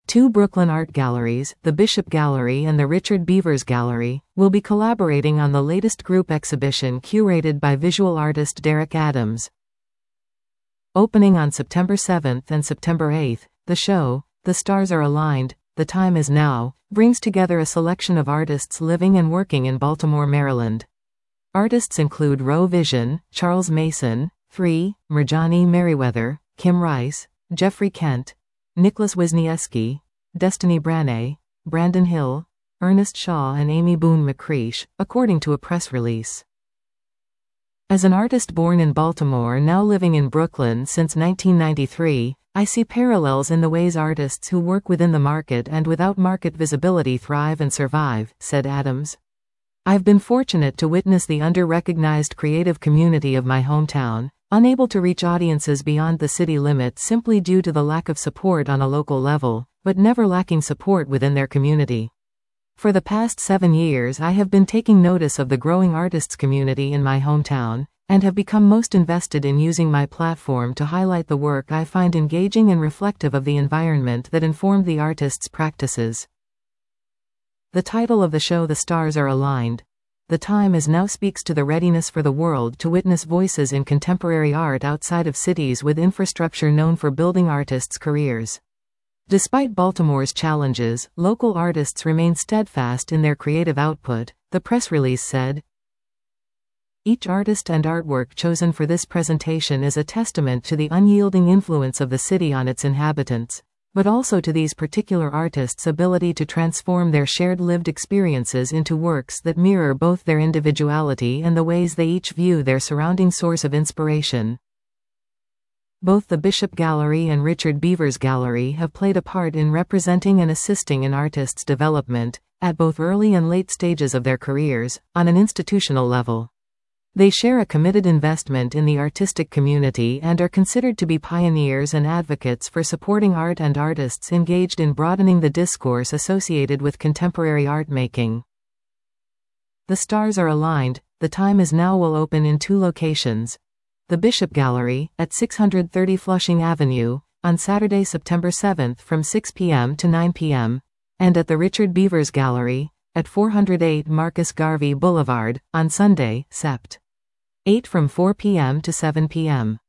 Two Brooklyn art galleries, the Bishop Gallery and the Richard Beavers Gallery, will be collaborating on the latest group exhibition curated by visual artist Derek Adams. Opening on September 7th and September 8th, the show, The Stars Are Aligned, The Time Is Now, brings together a selection of artists living and working in Baltimore, Maryland. Artists include Row Vision, Charles Mason, Free, Mirjani Merriweather, Kim Rice, Jeffrey Kent, Nicholas Wisniewski, Destiny Branay, Brandon Hill, Ernest Shaw and Amy Boone McCreish, according to a press release. As an artist born in Baltimore now living in Brooklyn since 1993, I see parallels in the ways artists who work within the market and without market visibility thrive and survive, said Adams. I've been fortunate to witness the under-recognized creative community of my hometown, unable to reach audiences beyond the city limits simply due to the lack of support on a local level, but never lacking support within their community. For the past 7 years I have been taking notice of the growing artists community in my hometown, and have become most invested in using my platform to highlight the work I find engaging and reflective of the environment that informed the artists' practices. The title of the show, The Stars Are Aligned, The Time Is Now, speaks to the readiness for the world to witness voices in contemporary art outside of cities with infrastructure known for building artists' careers. Despite Baltimore's challenges, local artists remain steadfast in their creative output, the press release said. Each artist and artwork chosen for this presentation is a testament to the unyielding influence of the city on its inhabitants, but also to these particular artists' ability to transform their shared lived experiences into works that mirror both their individuality and the ways they each view their surrounding source of inspiration. Both the Bishop Gallery and Richard Beavers Gallery have played a part in representing and assisting in artists' development, at both early and late stages of their careers, on an institutional level. They share a committed investment in the artistic community and are considered to be pioneers and advocates for supporting art and artists engaged in broadening the discourse associated with contemporary art making. The Stars Are Aligned, The Time Is Now will open in 2 locations. The Bishop Gallery, at 630 Flushing Avenue, on Saturday, September 7th from 6 p.m. to 9 p.m., and at the Richard Beavers Gallery, at 408 Marcus Garvey Boulevard, on Sunday, Sept. 8 from 4 p.m. to 7 p.m.